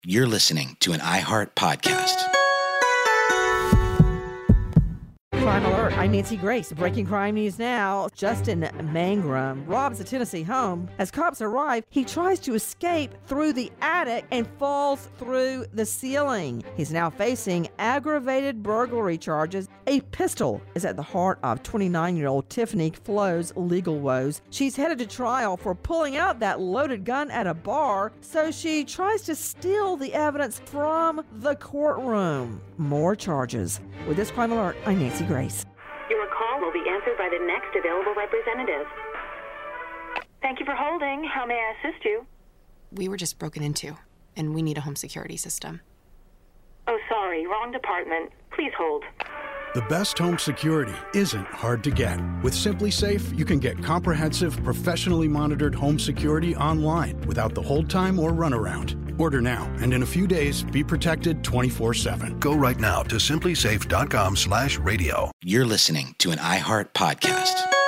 You're listening to an iHeart podcast. Crime Alert, I'm Nancy Grace. Breaking crime news now. Justin Mangrum robs a Tennessee home. As cops arrive, he tries to escape through the attic and falls through the ceiling. He's now facing aggravated burglary charges. A pistol is at the heart of 29-year-old Tiffany Flo's legal woes. She's headed to trial for pulling out that loaded gun at a bar, so she tries to steal the evidence from the courtroom. More charges. With this Crime Alert, I'm Nancy Grace. Your call will be answered by the next available representative. Thank you for holding. How may I assist you? We were just broken into, and we need a home security system. Oh, sorry, wrong department. Please hold. The best home security isn't hard to get. With SimpliSafe, you can get comprehensive, professionally monitored home security online without the hold time or runaround. Order now, and in a few days, be protected 24/7. Go right now to SimpliSafe.com/radio. You're listening to an iHeart podcast.